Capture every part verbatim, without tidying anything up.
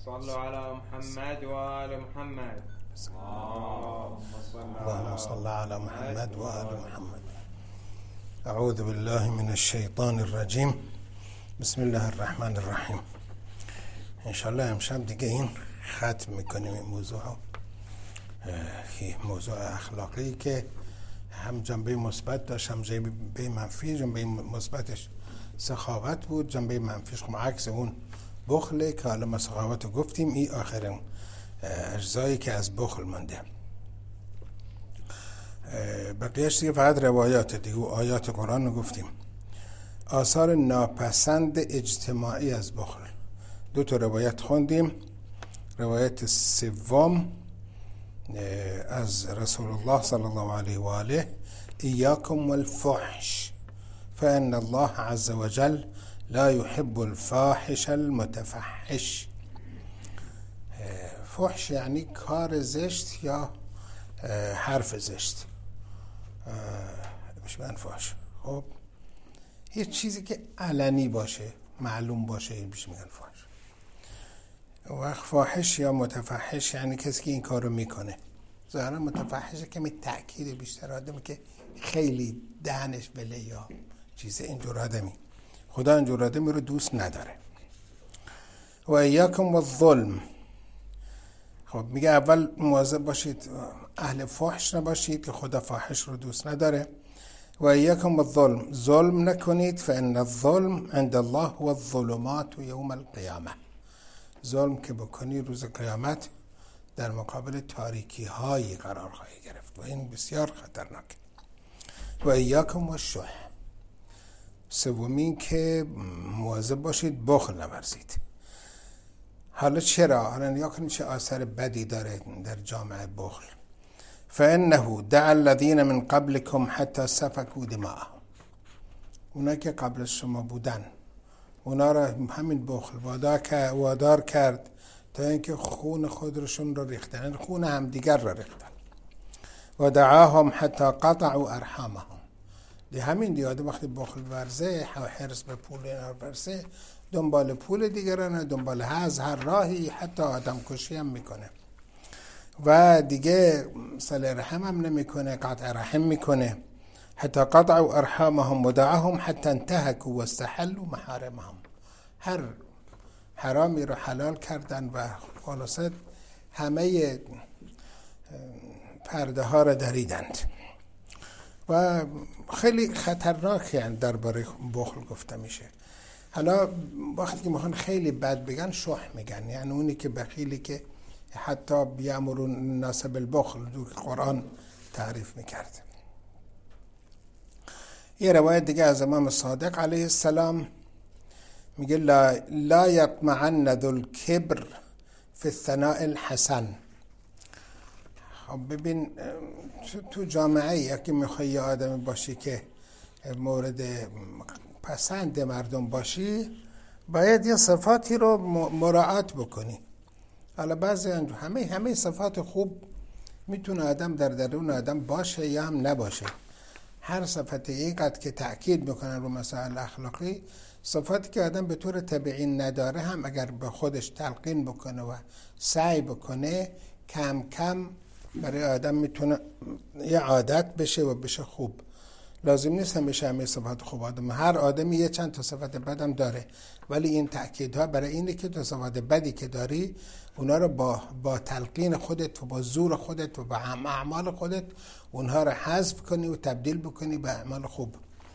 صلوا على محمد وآل محمد. اللهم صل على محمد وآل محمد. أعوذ بالله من الشیطان الرجیم. بسم الله الرحمن الرحیم. انشالله امشب دیگه این ختم میکنیم این موضوع ها، موضوع اخلاقی که هم جنبه مثبت داشت هم جنبه منفی. جنبه مثبتش سخاوت بود، جنبه منفیش خب عکس اون بخله که حالا ما سخاوت رو گفتیم. این آخرین اجزایی که از بخل مانده. بقیهش دیگه فقط روایات دیگه و آیات قرآن رو گفتیم. آثار ناپسند اجتماعی از بخل، دو تا روایت خوندیم. روایت سوم از رسول الله صلی الله علیه و آله: ایاکم والفحش فان الله عز وجل لا يحب الفاحش المتفحش. فحش یعنی کار زشت یا حرف زشت، میشه من فحش. خب یه چیزی که علنی باشه، معلوم باشه، این میشه میگن فحش. وقت فاحش یا متفحش یعنی کسی که این کارو میکنه. ظاهرا متفحش کمی تأکید بیشتر، آدمی که خیلی دهنش بله یا چیز اینجور آدمی. خدا اینجور آدمی رو دوست نداره. و ایاکم والظلم. خب میگه اول مواظب باشید اهل فحش نباشید که خدا فاحش رو دوست نداره. و ایاکم والظلم، ظلم نکنید فان الظلم عند الله هو الظلمات یوم القیامه. ظلم که بکنی روز قیامت در مقابل تاریکی هایی قرار خواهی گرفت و این بسیار خطرناک. و ایاکم والشح. سومین که مواظب باشید بخل نورزید. حالا چرا؟ حالا نیا کنید چه آثار بدی داره در جامعه بخل. فانه دعا الذین من قبلکم حتی سفکوا دماءهم. اونا که قبل شما بودن، اونا را همین بخل وادار کرد تا اینکه خون خودشون رو ریختن، خون همدیگر را ریختن. و دعاهم حتی قطعوا ارحامهم. دی همین دیاده وقتی بخل ورزه، حرص به پول اینا ورزه، دنبال پول دیگرانه، دنبال هز هر راهی، حتی آدم کشی هم میکنه و دیگه صله رحم هم نمیکنه، قطع رحم میکنه. حتی قطعوا ارحامهم و دعاهم حتی انتهکوا و استحلوا محارمهم. هر حرامی رو حلال کردن و خلاصه همه پرده ها رو دریدند و خیلی خطرناکه درباره بخل گفته میشه. حالا وقتی که میخوان خیلی بد بگن شح میگن، یعنی اونی که بخیلی که حتی بیامرون الناس بالبخل، دو که قرآن تعریف میکرد. یه روایت دیگه از امام صادق علیه السلام میگه لا, لا یطمعن ذو الکبر فی الثناء الحسن. خب ببین تو جامعه یکی میخوای یه آدمی باشی که مورد پسند مردم باشی، باید یه صفاتی رو مراعات بکنی. حالا بعضی همه همه صفات خوب میتونه آدم در درون آدم باشه یا هم نباشه. هر صفت اینقدر که تأکید میکنن رو مسائل اخلاقی، صفاتی که آدم به طور طبیعی نداره هم اگر به خودش تلقین بکنه و سعی بکنه، کم کم برای آدم میتونه یه عادت بشه و بشه خوب. لازم نیست همیشه همه صفات خوب آدم. هر آدمی یه چند تا صفت بدم داره، ولی این تأکیدها برای اینه که تو صفات بدی که داری اونا رو با با تلقین خودت و با زور خودت و با اعمال خودت اونها رو حذف کنی و تبدیل بکنی به اعمال خوب.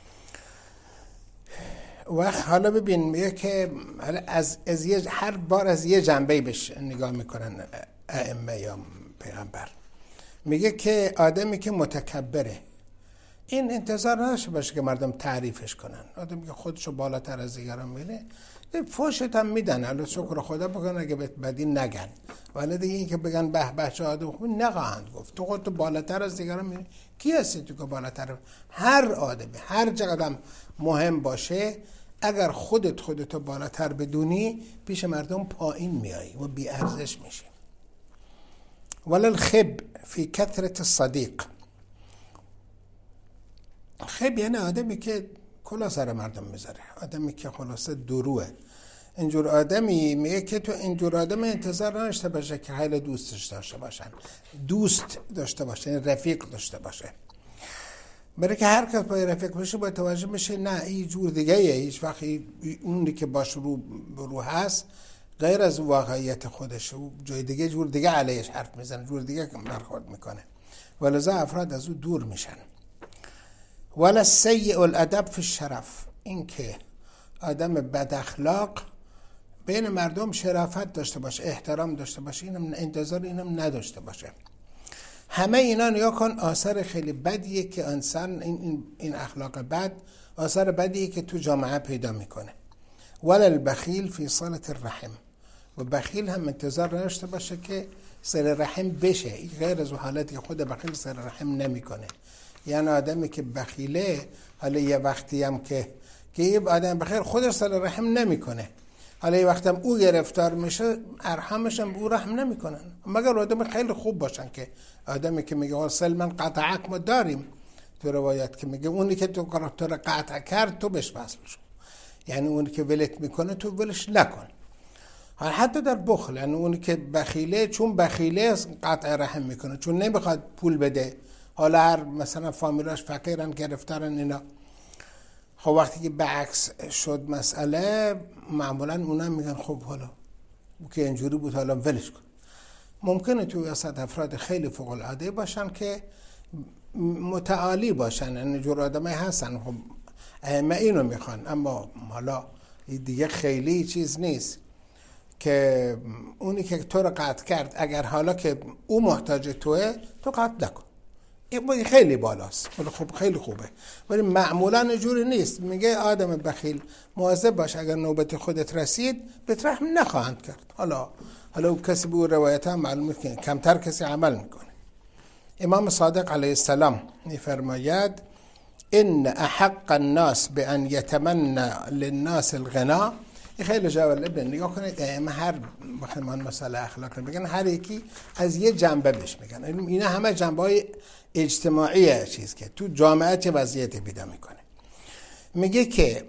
و حالا ببین میگه که از از یه هر بار از یه جنبه بهش نگاه میکنن ائمه یا پیغمبر. میگه که آدمی که متکبره، این انتظار نداشته باشه که مردم تعریفش کنن. آدمی که خودشو بالاتر از دیگران میره، فوشت هم میدن، البته شکر خدا بگن اگه بهت بدی نگن، ولی دیگه این که بگن به به چه آدم خوبی نخواهند گفت. تو خودت بالاتر از دیگران میری، کی هستی تو که بالاتر؟ هر آدمی هر چقدر مهم باشه، اگر خودت خودتو بالاتر بدونی، پیش مردم پایین میایی و بی ارزش میشی. ولی الخب فی کثرت الصدیق. خب یعنی آدمی که کلا سر مردم میذاره، آدمی که خلاصه دروه، اینجور آدمی میگه که تو اینجور آدم انتظار نداشته باشه که خیلی دوستش داشته باشن، دوست داشته باشه، رفیق داشته باشه. برای که هر کس با رفیق بشه باید توجه بشه نه این جور دیگه ایه، هیچ وقت اونی که باش رو رو هست غیر از واقعیت خودشه، جای دیگه جور دیگه علیش حرف میزنه، جور دیگه برخورد میکنه، ولذا افراد از او دور میشن. ولا سیء الادب فی الشرف، این که آدم بد اخلاق بین مردم شرافت داشته باشه، احترام داشته باشه، اینم انتظار اینم نداشته باشه. همه اینا نیا کن آثار خیلی بدیه که انسان این, این, این اخلاق بد آثار بدیه که تو جامعه پیدا میکنه. ولا البخیل فی صلة الرحم، و بخیل هم انتظار نداشته باشه که صله رحم بشه، این غیر از حالتی که خود بخیل صله رحم نمیکنه. یعنی آدمی که بخیله حالا یه وقتی هم که که یه آدم بخیر خودش صله رحم نمیکنه، حالا یه وقتی هم او گرفتار میشه ارحامش هم او رحم نمیکنن، مگر آدم خیلی خوب باشن که آدمی که میگه سلمن قطعک ما داریم تو روایت که میگه اونی که تو تو رو قطع کرد تو بهش وصل شو، یعنی اونی که ولت میکنه تو ولش نکن. حالا حتی در بخل، یعنی اونی که بخیله چون بخیله قطع رحم میکنه، چون نمیخواد پول بده، حالا هر مثلا فامیلاش فقیرن گرفتارن اینا، خب وقتی که به عکس شد مسئله معمولا اونا میگن خب حالا او که اینجوری بود حالا ولش کن. ممکنه توی وسط افراد خیلی فوق العاده باشن که متعالی باشن، یعنی جور آدمای هستن خب ائمه اینو میخوان، اما حالا دیگه خیلی چیز نیست که اونی که تو رو قطع کرد اگر حالا که او محتاج توه تو قطع نکن، این خیلی بالاست، خب خیلی خوبه، ولی معمولا اینجوری نیست. میگه آدم بخیل مواظب باش اگر نوبت خودت رسید بهت رحم نخواهند کرد. حالا حالا کسی به روایت هم معلومه که کمتر کسی عمل میکنه. امام صادق علیه السلام میفرماید ان احق الناس بان یتمنى للناس الغنا. این خیلی جالبه، نگاه کنید ائمه هر بخمان مسئله اخلاق میگن هر یکی از یه جنبه بهش میگن، اینا همه جنبه های اجتماعی چیز که تو جامعه چه وضعیتی پیدا میکنه. میگه که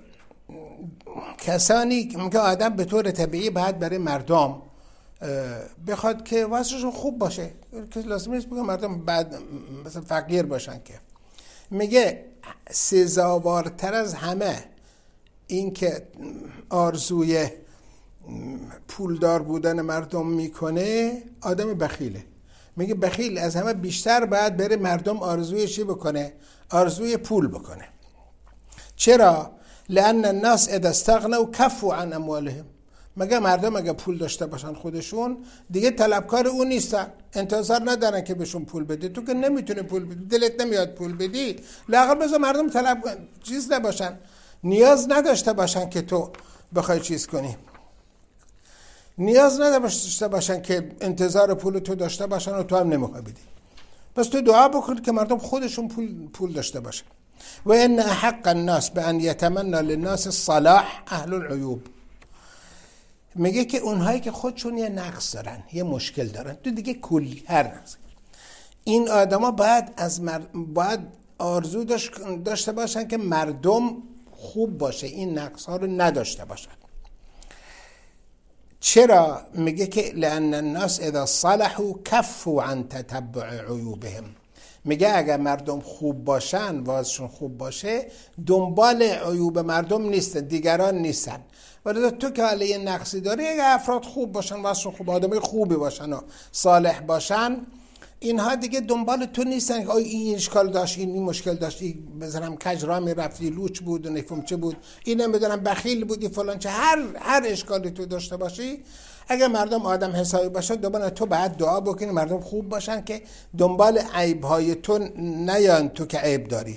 کسانی میگه آدم به طور طبیعی باید برای مردم بخواد که وضعشون خوب باشه، که لازم نیست بگه مردم بعد مثلا فقیر باشن، که میگه سزاوارتر از همه این که آرزوی پولدار بودن مردم میکنه آدم بخیله. میگه بخیل از همه بیشتر باید بره مردم آرزوی چی بکنه؟ آرزوی پول بکنه. چرا؟ لأن الناس اذا استغنوا كفوا عن اموالهم. مگه مردم اگه پول داشته باشن خودشون دیگه طلبکار اون نیستن، انتظار ندارن که بهشون پول بده. تو که نمیتونی پول بدی، دلت نمیاد پول بدی، لااقل بذار مردم طلب چیز نباشن، نیاز نداشته باشن که تو بخوای چیز کنی، نیاز نداشته باشن که انتظار پول تو داشته باشن و تو هم نمیخوای بدی. پس تو دعا بکن که مردم خودشون پول پول داشته باشن. و ان احق الناس بان یتمنى للناس الصلاح اهل العیوب. میگه که اونهایی که خودشون یه نقص دارن، یه مشکل دارن، تو دیگه کلی هر نقص، این آدما باید از مر... باید آرزو داشته باشن که مردم خوب باشه، این نقص ها رو نداشته باشن. چرا؟ میگه که لأن الناس اذا صلحوا كفوا عن تتبع عیوبهم. میگه اگر مردم خوب باشن، وضعشون خوب باشه، دنبال عیوب مردم نیستن، دیگران نیستن. ولی تو که حالا یه نقصی داری، اگر افراد خوب باشن، وضعشون خوب، آدمای خوبی باشن و صالح باشن، اینها دیگه دنبال تو نیستن که این اشکال داشت، این, این مشکل داشت، این بزنم کج را می رفتی لوچ بود و نفهم چه بود، اینم بدونم بخیل بودی فلان چه، هر هر اشکالی تو داشته باشی، اگر مردم آدم حسابی باشه دوباره تو باید دعا بکنی مردم خوب باشن که دنبال عیب‌های تو نیان تو که عیب داری.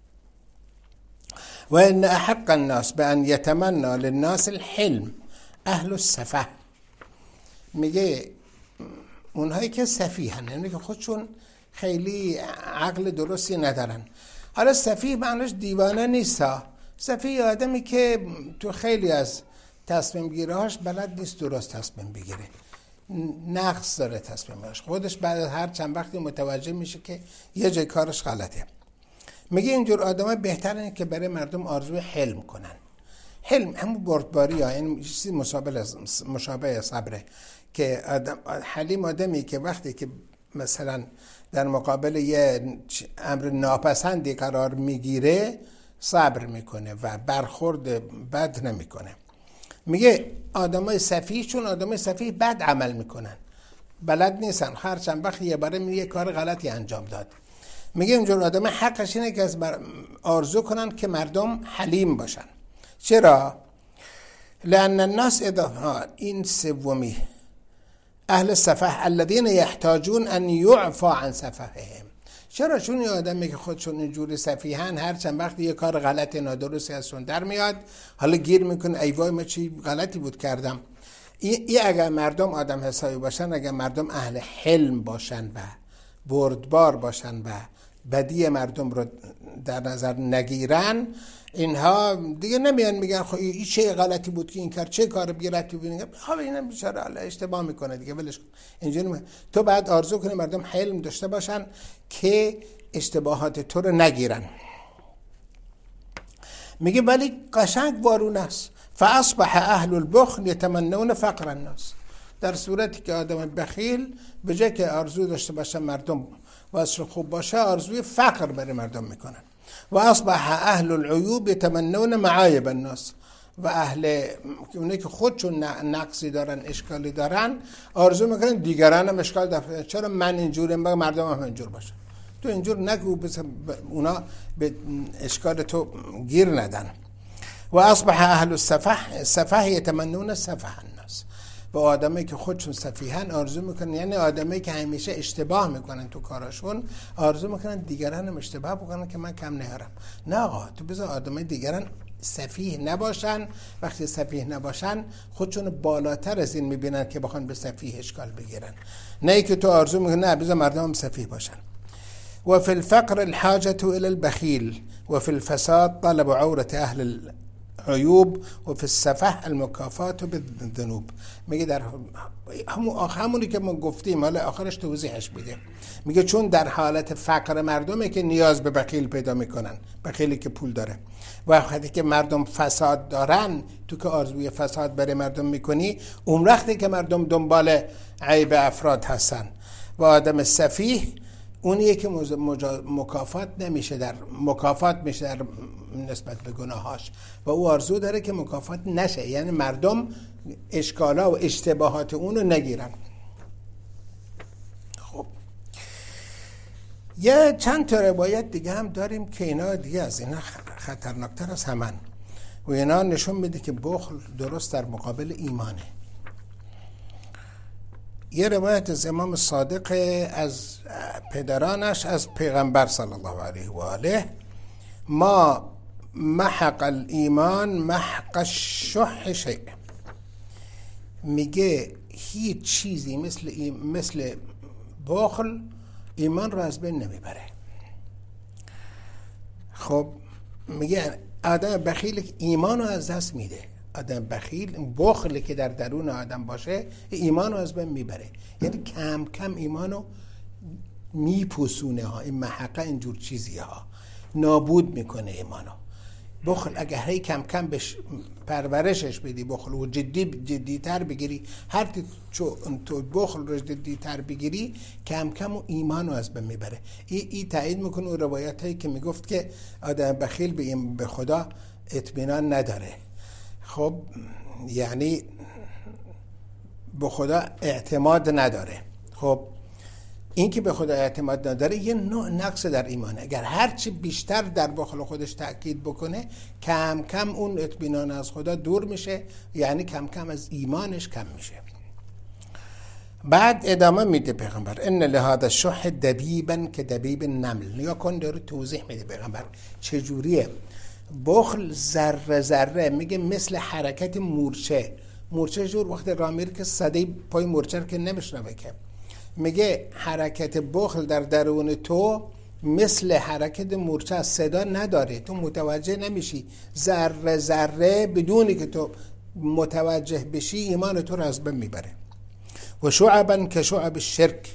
و ان احق الناس بان یتمنى للناس الحلم اهل السفه. میگه اونهایی که سفیهن، یعنی که خودشون خیلی عقل درستی ندارن. حالا سفیه معنیش دیوانه نیست ها، سفیه آدمی که تو خیلی از تصمیم گیری‌هاش بلد نیست درست تصمیم بگیره، نقص داره تصمیمش، خودش بعد از هر چند وقتی متوجه میشه که یه جای کارش غلطه. میگه اینجور آدم‌ها بهتره که برای مردم آرزوی حلم کنن. حلم همون بردباری ها، این چیزی مشابه مشابه صبره که آدم حلیم آدمی که وقتی که مثلا در مقابل یه امر ناپسندی قرار میگیره صبر میکنه و برخورد بد نمیکنه. میگه آدمای سفیه چون آدمای سفیه بد عمل میکنن، بلد نیستن، هر چند وقت یه باره میگه کار غلطی انجام داد. میگه اینجور آدم حقش اینه که از آرزو کنن که مردم حلیم باشن. چرا؟ لأن الناس اذا این سومی اهل سفه الذين يحتاجون ان يعفى عن سفههم. چرا؟ چون این آدمی که خودشون اینجوری سفیهن هر چند وقت یه کار غلط نادرستی ازشون در میاد، حالا گیر میکنه ای وای من چی غلطی بود کردم. این اگر مردم آدم حسابی باشن، اگر مردم اهل حلم باشن و بردبار باشن و بدی مردم رو در نظر نگیرن، اینها دیگه نمیان میگن خب این چه غلطی بود که این کار، چه کار غلطی بود این خب اینم بیچاره الله اشتباه میکنه دیگه ولش کن. اینجوری تو بعد آرزو کنی مردم حلم داشته باشن که اشتباهات تو رو نگیرن. میگه ولی قشنگ وارون است. فاصبح اهل البخل يتمنون فقر الناس. در صورتی که آدم بخیل به جای که آرزو داشته باشه مردم واسه خوب باشه، آرزوی فقر برای مردم میکنن. و اصبح اهل العیوب يتمنون معایب الناس. و اهل اونایی که خودشون نقصی دارن، اشکالی دارن، آرزو میکنن دیگران هم اشکال دارن. چرا من اینجوریم بگه مردم هم اینجور باشن؟ تو اینجور نگو بس اونا به اشکال تو گیر ندن. و اصبح اهل السفه سفه يتمنون سفه الناس. و آدمایی که خودشون سفیهن آرزو میکنن، یعنی آدمایی که همیشه اشتباه میکنن تو کاراشون، آرزو میکنن دیگران هم اشتباه بکنن که من کم نیارم. نه آقا، تو بذار آدمای دیگران سفیه نباشن. وقتی سفیه نباشن خودشون بالاتر از این میبینن که بخوان به سفیه اشکال بگیرن. نه ای که تو آرزو میکنی نه بذار مردم هم سفیه باشن. و فی الفقر الحاجة الى البخیل و فی الفساد طلب عورة اهل عیوب و فی السفه المکافات بالذنوب. میگه در همون همونی که ما گفتیم، حالا آخرش توضیحش میده. میگه چون در حالت فقر مردمه که نیاز به بخیل پیدا میکنن، بخیلی که پول داره. و وقتی که مردم فساد دارن، تو که آرزوی فساد برای مردم میکنی، اون وقتی که مردم دنبال عیب افراد هستن. و آدم سفیه اونیه که مکافات نمیشه، در مکافات میشه در نسبت به گناهاش و او آرزو داره که مکافات نشه، یعنی مردم اشکالا و اشتباهات اون رو نگیرن. خب یه چند تا روایت دیگه هم داریم که اینا دیگه از اینا خطرناکتر از همن و اینا نشون میده که بخل درست در مقابل ایمانه. یه روایت از امام صادق از پدرانش از پیغمبر صلی الله علیه و آله: ما محق الایمان محق الشح شیء. میگه هیچ چیزی مثل ای مثل بخل ایمان رو از بین نمیبره. خب میگه آدم بخیل ایمان رو از دست میده. آدم بخیل، بخلی که در درون آدم باشه ایمان رو از بین میبره، یعنی کم کم ایمان رو میپوسونه ها. این محقه اینجور چیزی ها نابود میکنه ایمانو. بخل اگه هی کم کم بش پرورشش بدی، بخل و جدی جدی تر بگیری، هر تو تو بخل رو جدی تر بگیری، کم کم و ایمانو از بین میبره. این ای تایید میکنه اون روایت هایی که میگفت که آدم بخیل به این به خدا اطمینان نداره. خب یعنی به خدا اعتماد نداره. خب این که به خدا اعتماد نداره یه نوع نقص در ایمانه. اگر هرچی بیشتر در بخل خودش تأکید بکنه، کم کم اون اطمینان از خدا دور میشه، یعنی کم کم از ایمانش کم میشه. بعد ادامه میده پیغمبر: ان لهذا الشح دبیبا که دبیب نمل. نیا کن داره توضیح میده پیغمبر چجوریه. بخل ذره ذره، میگه مثل حرکت مورچه. مورچه جور وقتی راه میره که صدای پای مورچه که نمیشنوه که. میگه حرکت بخل در درون تو مثل حرکت مورچه، صدا نداره، تو متوجه نمیشی. ذره ذره بدونی که تو متوجه بشی ایمان تو رو از بین میبره. و شعبا که شعب الشرک،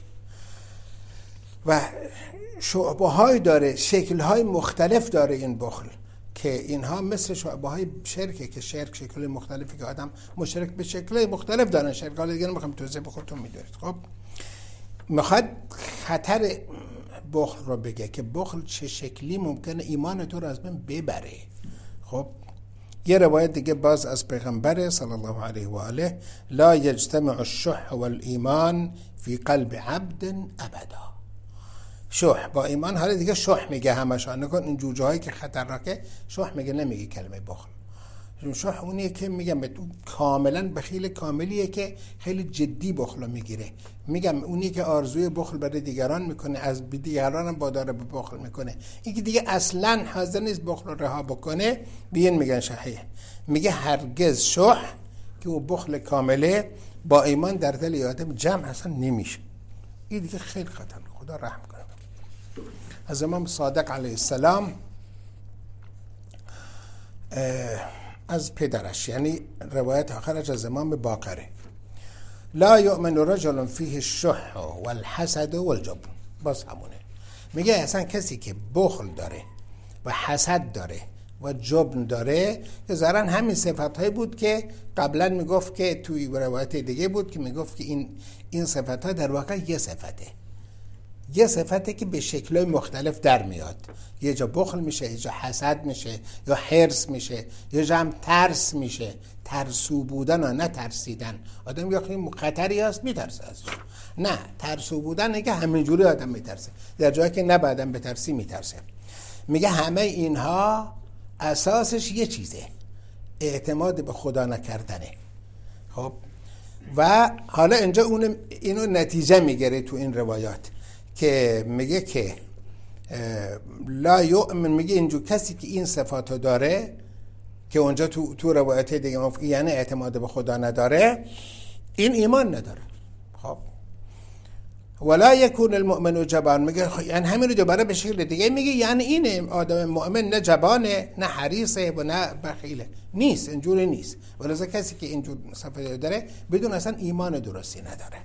و شعبه های داره، شکل های مختلف داره این بخل. که اینها مثل شعبه‌های شرکه که شرک شکل مختلفی که آدم مشرک به شکل مختلف دارن شرک، حالا دیگه نمیخوام توضیح به خودتون میدونید. خب میخواد خطر بخل رو بگه که بخل چه شکلی ممکنه ایمان تو رو از بین ببره. خب یه روایت دیگه باز از پیغمبر صلی الله علیه و آله، لا یجتمع الشح والایمان فی قلب عبد ابدا. شح با ایمان، حالا دیگه شح میگه همشان، نکن این جوجه هایی که خطرناکه شح میگه، نمیگه کلمه بخل. شح اونیه که میگم کاملا بخیل کاملیه که خیلی جدی بخل میگیره. میگم اونی که آرزوی بخل برای دیگران میکنه، از دیگران هم وادار به بخل میکنه. این که دیگه اصلا حاضر نیست بخل رو رها بکنه، بیان میگن شحیح. میگه هرگز شح که او بخل کامله با ایمان در دل آدم جمع اصلا نمیشه. این دیگه خیلی خطرناکه، خدا رحم کنه. از امام صادق علیه السلام از پدرش، یعنی روایت آخرش از امام باقره، لا یؤمن رجل فیه الشح والحسد والجبن. باز همونه. میگه اصلا کسی که بخل داره و حسد داره و جبن داره، که ظاهرا همین صفت‌هایی بود که قبلا میگفت که توی روایت دیگه بود که میگفت که این این صفت‌ها در واقع یه صفته. یه صفته که به شکل‌های مختلف در میاد. یه جا بخل میشه، یه جا حسد میشه، یا حرص میشه، یه جا هم ترس میشه. ترسو بودن و نه ترسیدن. آدم یا خیلی خطری هست میترسه ازش. نه، ترسو بودن نه که همینجوری آدم میترسه. در جایی که نه بعدم بترسی میترسه. میگه همه اینها اساسش یه چیزه، اعتماد به خدا نکردنه. خب و حالا اینجا اون اینو نتیجه میگیره تو این روایات که میگه که لا یؤمن، میگه اینجور کسی که این صفاتو داره که اونجا تو تو روایت دیگه مفهوم یعنی اعتماد به خدا نداره، این ایمان نداره. خب ولا یکون المؤمن جبان، میگه یعنی همین رو دوباره به شکل دیگه میگه، یعنی این آدم مؤمن نه جبانه نه حریصه و نه بخیله، نیست، اینجوری نیست. ولذا کسی که اینجور صفات داره بدون اصلا ایمان درستی نداره.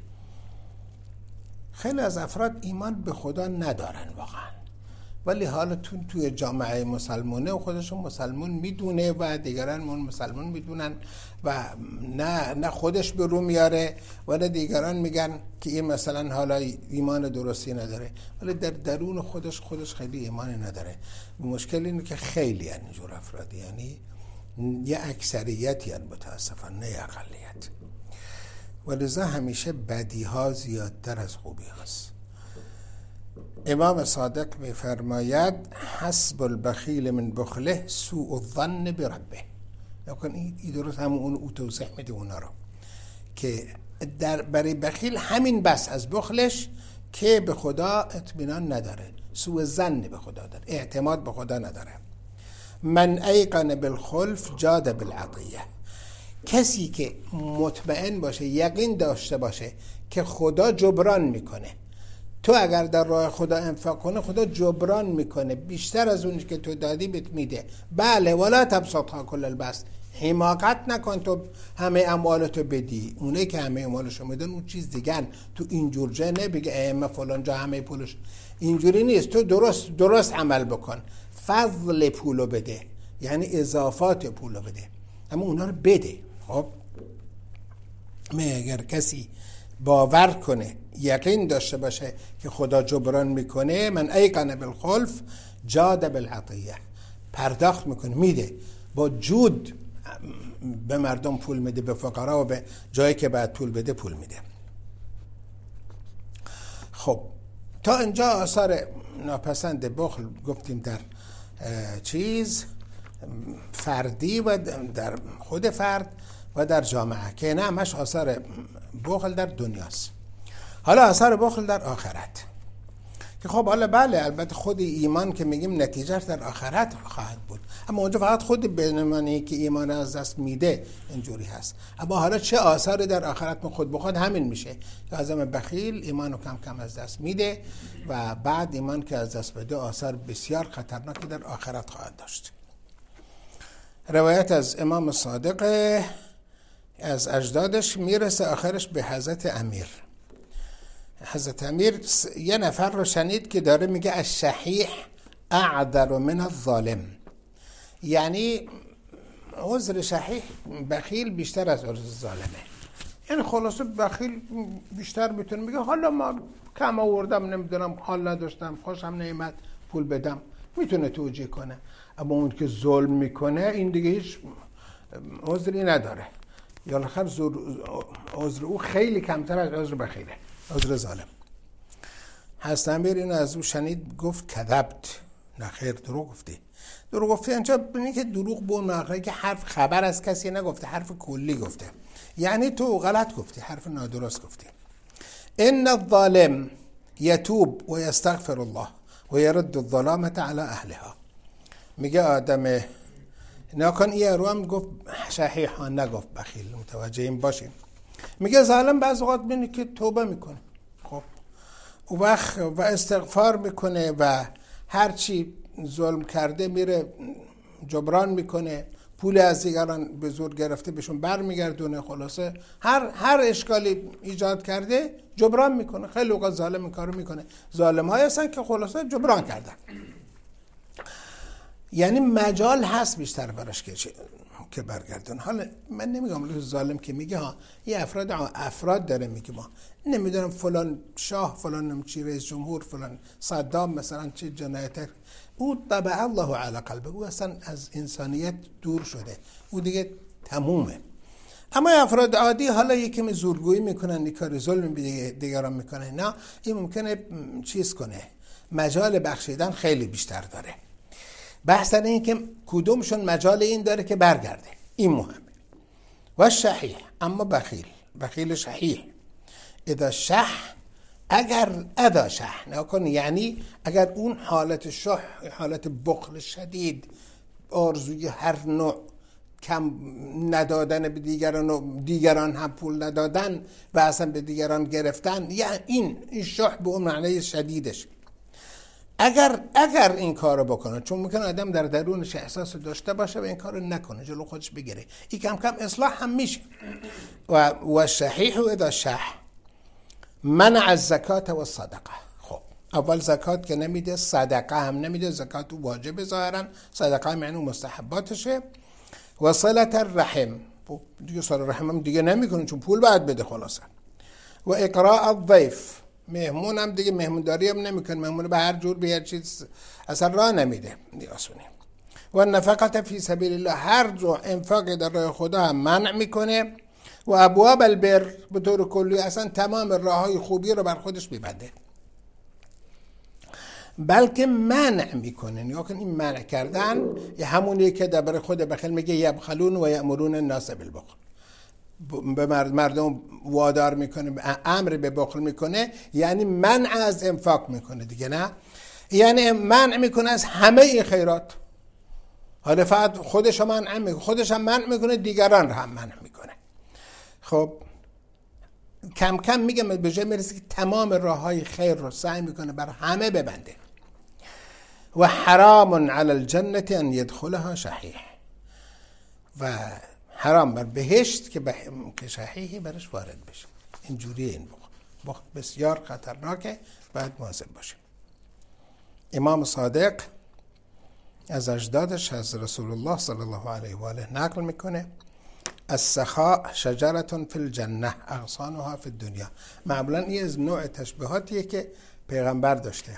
خیلی از افراد ایمان به خدا ندارن واقعا، ولی حالا تو توی جامعه مسلمانه و خودشون مسلمان میدونه و دیگران اون مسلمان میدونن و نه نه خودش به رو میاره ولی دیگران میگن که این مثلا حالا ایمان درستی نداره، ولی در درون خودش خودش خیلی ایمانی نداره. مشکل اینه که خیلی هن اینجور افرادی، یعنی یه اکثریتی هن متاسفانه، نه اقلیت. ولذا همیشه بدی ها زیادتر از خوبی هست. امام صادق میفرماید حسب البخیل من بخله سوء الظن بربه. نکن این درست همون اون او توضیح میده اونا رو که در برای بخیل همین بس از بخلش که به خدا اطمینان نداره، سوء ظن به خدا داره، اعتماد به خدا نداره. من ایقن بالخلف جاد بالعطیه. کسی که مطمئن باشه، یقین داشته باشه که خدا جبران میکنه، تو اگر در راه خدا انفاق کنه خدا جبران میکنه، بیشتر از اونی که تو دادی بهت میده. بله ولا تبسطها کل البسط، حماقت نکن تو همه اموالتو بدی. اونه که همه اموالشو میدن اون چیز دیگه، تو اینجور جا نبگه ائمه فلان جا همه پولش، اینجوری نیست. تو درست درست عمل بکن، فضل پولو بده، یعنی اضافات پولو بده، اما اونا رو بده. خب می اگر کسی باور کنه، یقین داشته باشه که خدا جبران میکنه، من ایقن بالخلف جاد بالعطیه، پرداخت میکنه، میده، با جود به مردم پول میده، به فقرا و به جایی که باید پول بده پول میده. خب تا اینجا آثار ناپسند بخل گفتیم در چیز فردی و در خود فرد و در جامعه که نه همش آثار بخل در دنیاست. حالا آثار بخل در آخرت که خب حالا بله البته خود ایمان که میگیم نتیجهش در آخرت خواهد بود، اما اونجا فقط خود بنمانی که ایمان از دست میده اینجوری هست. اما حالا چه آثاری در آخرت من خود بخود همین میشه که آدم بخیل ایمانو کم کم از دست میده و بعد ایمان که از دست بده آثار بسیار خطرناکی در آخرت خواهد داشت. روایت از امام صادق از اجدادش میرسه آخرش به حضرت امیر. حضرت امیر یه نفر رو شنید که داره میگه الشحیح اعدل من الظالم. یعنی عذر صحیح بخیل بیشتر از عذر ظالمه. یعنی خلاصه بخیل بیشتر میتونه میگه حالا ما کم آوردم، نمیدونم حال نداشتم، خوشم نیامد پول بدم، میتونه توجیه کنه. اما اون که ظلم میکنه این دیگه هیچ عذری نداره، یا لخر عذر او خیلی کمتر از عذر بخیله، عذر ظالم. حسن امیر این از او شنید گفت کذبت، نه خیر دروغ گفتی. دروغ گفتی اینجا ببینید که دروغ به اون معنی که حرف خبر از کسی نگفته، حرف کلی گفته، یعنی تو غلط گفتی، حرف نادرست گفتی. ان الظالم یتوب و یستغفر الله و یرد الظلامة علی اهلها. میگه آدم نکن این رو هم گفت شحیح ها نگفت بخیل، متوجه این باشیم. میگه ظالم بعض اوقات بینی که توبه میکنه، خب و وقت و استغفار میکنه و هرچی ظلم کرده میره جبران میکنه، پول از دیگران به زور گرفته بهشون برمیگردونه، خلاصه هر هر اشکالی ایجاد کرده جبران میکنه. خیلی اوقات ظالم این کارو میکنه. ظالم های هستن که خلاصه جبران کردن، یعنی مجال هست بیشتر براش که که برگردون. حالا من نمیگم ظالم که میگه ها، یه افراد افراد داره میگه ما نمیدونم فلان شاه، فلان چی رئیس جمهور، فلان صدام مثلا چه جنایت، او طبع الله علی قلبه، او اصلا از انسانیت دور شده، او دیگه تمومه. اما افراد عادی حالا یکم زورگویی میکنن، این کار ظلم به دیگران میکنه، نه این ممکنه چیز کنه، مجال بخشیدن خیلی بیشتر داره. بحث این که کدومشون مجال این داره که برگرده، این مهمه. و شحیح، اما بخیل، بخیل شحیح، اذا شح، اگر اذا شح نکن، یعنی اگر اون حالت شح، حالت بخل شدید، آرزوی هر نوع، کم ندادن به دیگران و دیگران هم پول ندادن و اصلا به دیگران گرفتن، یعنی این این شح به اون معنی شدیدش. اگر اگر این کارو بکنه، چون ممکن آدم در درونش احساس داشته باشه و این کارو نکنه، جلو خودش بگیره، این کم کم اصلاح هم میشه. و و صحیح و اذا شح منع الزکات و صدقه. خب اول زکات که نمیده، صدقه هم نمیده. زکات واجب ظاهرا، صدقه معنی مستحباتشه. و صلة الرحم، دیگه صلة الرحم هم دیگه نمیکنه چون پول باید بده خلاصه. و اقراء الضیف، مهمون هم دیگه مهمونداری هم نمیکنه، مهمون به هر جور به هر چیز اصلا راه نمیده، دیگه آسونه. و نفقت فی سبیل الله، هر جور انفاق در راه خدا هم منع میکنه. و ابواب البر، به طور کلی اصلا تمام راههای خوبی رو بر خودش میبنده، بلکه منع میکنه. یا که این منع کردن یه همونیه که در خود بخیل میگه یبخلون و یأمرون الناس بالبخل، به مردم وادار میکنه، امر به بخل میکنه، یعنی منع از انفاق میکنه دیگه، نه یعنی منع میکنه از همه این خیرات. حالا فقط خودش منع میکنه، خودش هم منع میکنه، دیگران رو هم منع میکنه. خب کم کم میگم به جای میرسه که تمام راههای خیر رو سعی میکنه بر همه ببنده. و حرام علی الجنة ان يدخلها شحیح، و حرام بر بهشت که به که شحیحی برش وارد بشه. اینجوریه این بخل، بخل بسیار خطرناکه، باید مواظب باشه. امام صادق از اجدادش از رسول الله صلی الله علیه و آله نقل میکنه السخاء شجرة فی الجنه اغصانها فی الدنیا. معمولا این از نوع تشبیهاتیه که پیغمبر داشته،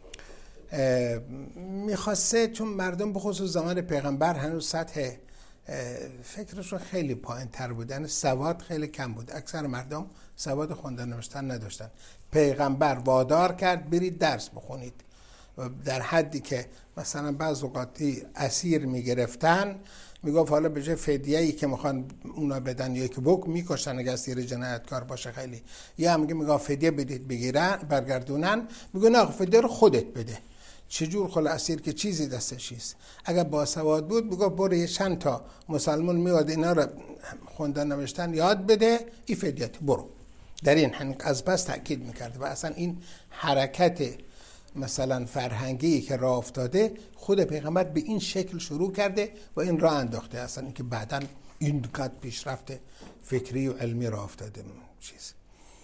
میخواسته چون مردم به خصوص زمان پیغمبر هنوز سطح فکرشون خیلی پایین تر بودن، سواد خیلی کم بود، اکثر مردم سواد خوندن نوشتن نداشتن. پیغمبر وادار کرد برید درس بخونید، در حدی که مثلا بعض اوقاتی اسیر میگرفتن، میگفت حالا به جای فدیه‌ای که میخوان اونا بدن یا که بک میکشن اگه اسیر جنایتکار باشه خیلی، یا میگه میگه فدیه بدید بگیرن برگردونن، میگه نه فدیه رو خودت بده. چجور خل اسیر که چیزی دستش نیست، اگر با سواد بود میگه برو یه چند تا مسلمان میاد اینا رو خوندن نوشتن یاد بده، این فدیت برو. در این همین از پس تاکید میکرد و اصلا این حرکت مثلا فرهنگی که راه افتاده خود پیغمبر به این شکل شروع کرده و این راه انداخته، اصلا اینکه بعداً اینقدر پیشرفت فکری و علمی راه افتاده چیز.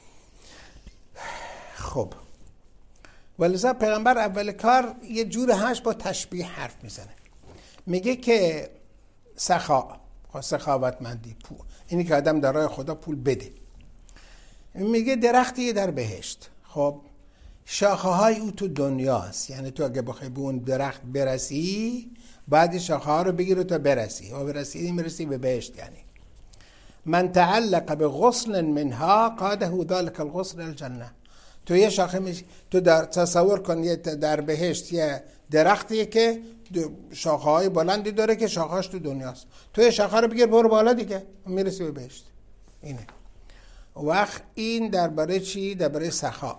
خب ولذا پیغمبر اول کار یه جور همش با تشبیه حرف میزنه. میگه که سخا، سخاوتمندی، پول، اینی که آدم در راه خدا پول بده. میگه درختی در بهشت، خب شاخه های او تو دنیاست، یعنی تو اگه بخوای به اون درخت برسی بعد شاخه ها رو بگیره تا برسی و برسی میرسی به بهشت. یعنی من تعلق به غصن منها قاده ذلك الغصن الجنه. تو یه شاخه میش... تو در تصور کن یه در بهشت یه درختیه که شاخه های بلندی داره که شاخه هاش تو دنیاست، تو یه شاخه رو بگیر برو بالا دیگه میرسی به بهشت. اینه وقت این درباره چی؟ درباره سخا.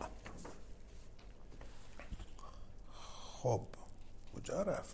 خب کجا رفت؟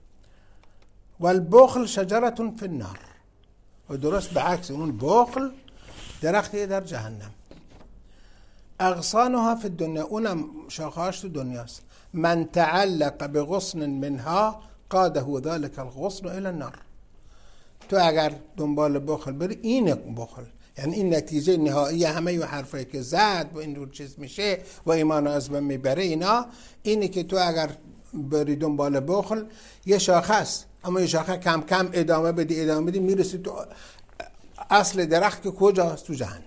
والبخل شجرة فی النار. و درست به عکس اون بخل درختی در جهنم. اغصانها فی الدنیا، اونم شاخهاش تو دنیاست. من تعلق بغصن منها قاده ذلك الغصن الى النار. تو اگر دنبال بخل بری اینه بخل، یعنی این نتیجه نهایی همه و حرفایی که زد و این رو چیز میشه و ایمان از بین میبره، اینا اینه که تو اگر بری دنبال بخل یه شاخه است، اما یه شاخه کم کم ادامه بدی ادامه بدی میرسی تو اصل درخت که کجاست؟ تو جهنمه.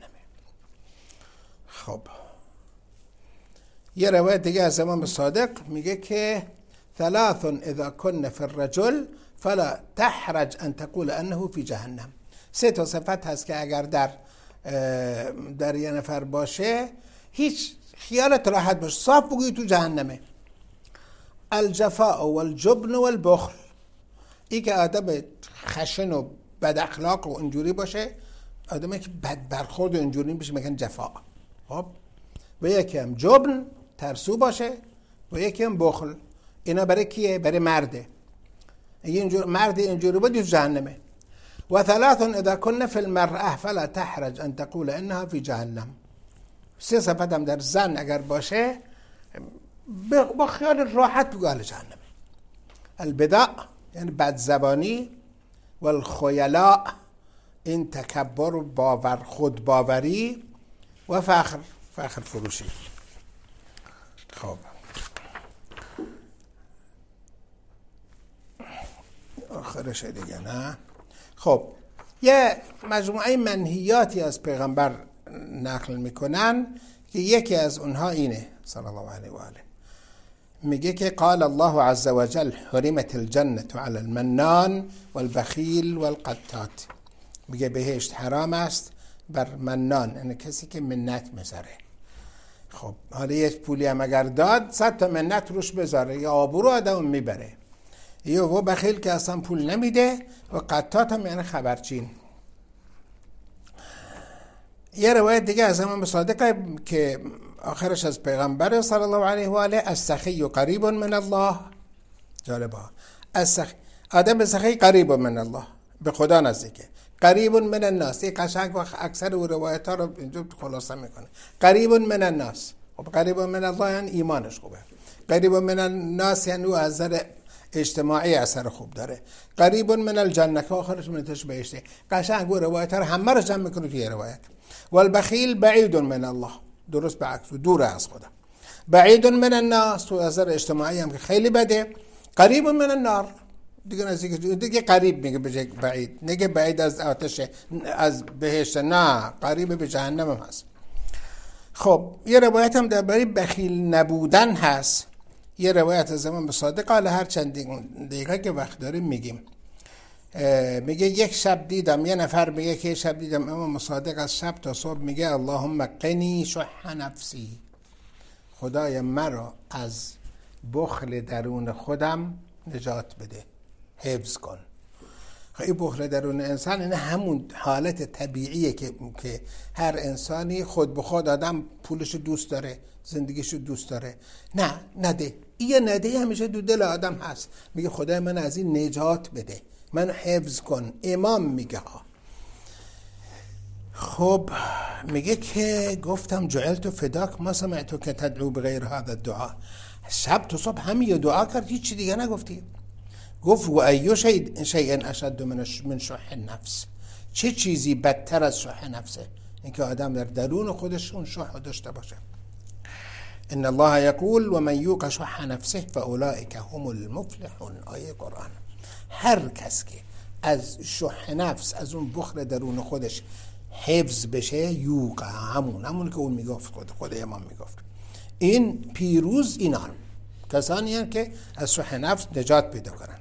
خب یه روایت دیگه از امام صادق میگه که ثلاث اذا كن في الرجل فلا تحرج ان تقول انه في جهنم. سه تا صفت هست که اگر در در یه نفر باشه هیچ خیالت راحت باشه، صاف بگوی تو جهنمه. الجفاء والجبن والبخل. ای که آدم خشن و بد اخلاق و اینجوری باشه، آدمی که بد برخورد و اینجوری بشه میگن جفا. خب و یکی هم جبن، ترسو باشه، و یکی هم بخل. اینا برای کیه؟ برای مرده. اینجور مرد اینجوری بود جهنمه. و ثلاث اذا كن في المرأة فلا تحرج ان تقول انها في جهنم. سه صفت هم در زن اگر باشه با خیال راحت بگو اهل جهنمه. البداء یعنی بدزبانی، و الخیلاء این تکبر و باور خود باوری، و فخر فخر فروشی. خب آخرش دیگه نه. خب یه مجموعه منهیاتی از پیغمبر نقل میکنن که یکی از اونها اینه صلی الله علیه و آله، میگه که قال الله عز وجل حرمت الجنة على المنان والبخیل والقتات. میگه بهشت حرام است بر منان، یعنی کسی که منت میذاره. خب حالا یک پولی هم اگر داد صد تا منت روش بذاره یا آبرو آدم میبره، یا و بخیل که اصلا پول نمیده، و قطات هم یعنی خبرچین. یه روایت دیگه از امام صادق که آخرش از پیغمبر صلی الله علیه و آله، السخی قریب من الله. جالبه السخی، آدم سخی قریب من الله، به خدا نزدیکه. قریب من الناس، یک قشنگ و اکثر روایت ها رو اینجا خلاصه میکنه. قریب من الناس، خب قریب من الله یعنی ایمانش خوبه. قریب من الناس یعنی از نظر اجتماعی اثر خوب داره. قریب من الجنه که آخرش منتش بهشته. قشنگ و روایت ها رو همه رو جمع میکنه توی روایت. والبخیل بعید من الله، درست بعکس، دوره از خدا. بعید من الناس تو از نظر اجتماعی هم که خیلی بده. قریب من النار، دیگه نزدیک، دیگه قریب میگه به بعید، نگه بعید از آتش از بهشت، نه قریب به جهنم هم هست. خب یه روایت هم درباره بخیل نبودن هست. یه روایت از امام صادق، حالا هر چند دقیقه که وقت داریم میگیم. میگه یک شب دیدم، یه نفر میگه که شب دیدم امام صادق از شب تا صبح میگه اللهم قنی شح نفسی، خدای مرا از بخل درون خودم نجات بده، حفظ کن. این بخل درون انسان این همون حالت طبیعیه که که هر انسانی خود به خود آدم پولش دوست داره، زندگیش دوست داره، نه نده، این نده همیشه دو دل آدم هست. میگه خدای من از این نجات بده، من حفظ کن. امام میگه ها. خب میگه که گفتم جعلت فداک ما سمعتو که تدعو بغیر هذا الدعاء. شب تو صبح همین دعا کرد، هیچ چی دیگه نگفتی. گفت و ایو شیء شیء اشد من من شح النفس، چه چیزی بدتر از شح نفسه؟ اینکه آدم در درون خودش اون شح داشته باشه. ان الله یقول و من یوق شح نفسه فاولئک هم المفلحون. آیه قرآن. هر کس که از شح نفس، از اون بخل درون خودش حفظ بشه، یوقع، همون همون که اون میگفت، خود خود امام میگفت، این پیروز اینان کسانی هستند که از شح نفس نجات پیدا کنن.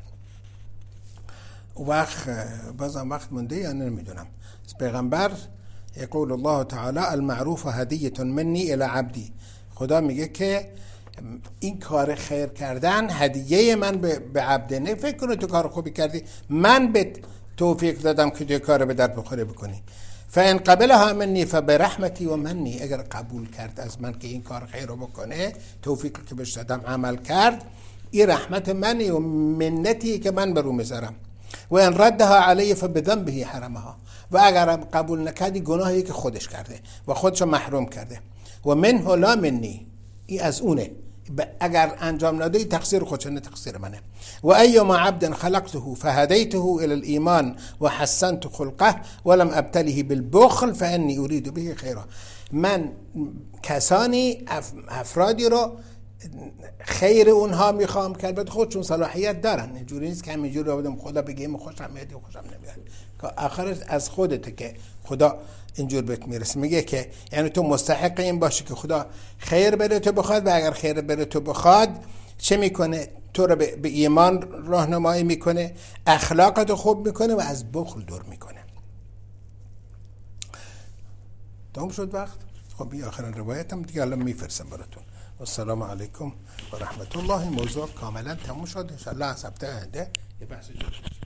وقت بازم وقت مونده یا نمیدونم. پیغمبر یقول الله تعالی المعروف هدیه منی الی عبدی، خدا میگه که این کار خیر کردن هدیه من به عبده. نه فکر کنی تو کار خوبی کردی، من به توفیق دادم که تو کار به در بخوره بکنی. فان قبلها منی فبرحمتی و منی، اگر قبول کرد از من که این کار خیر رو بکنه، توفیقی که بهش دادم عمل کرد، این رحمت منی و منتی که من برو میذارم. و ان ردها علی فبذنبه حرمها، و اگر قبول نکردی گناهی که خودش کرده و خودش محروم کرده. و منه لا منی، این از اونه، اگر انجام ندهی تقصیر خودش، نه تقصیر منه. و ایما عبد خلقته فهدیته الى الايمان و حسنت خلقه ولم ابتله بالبخل فاني اريد به خیره. من کسانی افرادی رو خیر اونها میخوام که البته خودشون صلاحیت دارن، اینجوری نیست که همینجوری آدم خدا بگه خوشم میاد یا خوشم نمیاد، که آخرش از خودته که خدا اینجور بهت میرسه. میگه که یعنی تو مستحق این باشی که خدا خیر بره تو بخواد، و اگر خیر بره تو بخواد چه میکنه؟ تو رو به ایمان راهنمایی میکنه، اخلاقت خوب میکنه و از بخل دور میکنه. تمام شد وقت. خب این آخرین روایتم دیگه الان میفرستم براتون. السلام علیکم و رحمت الله. موضوع کاملا تموم شد. ان شاء الله هفته آینده یه بحث جدید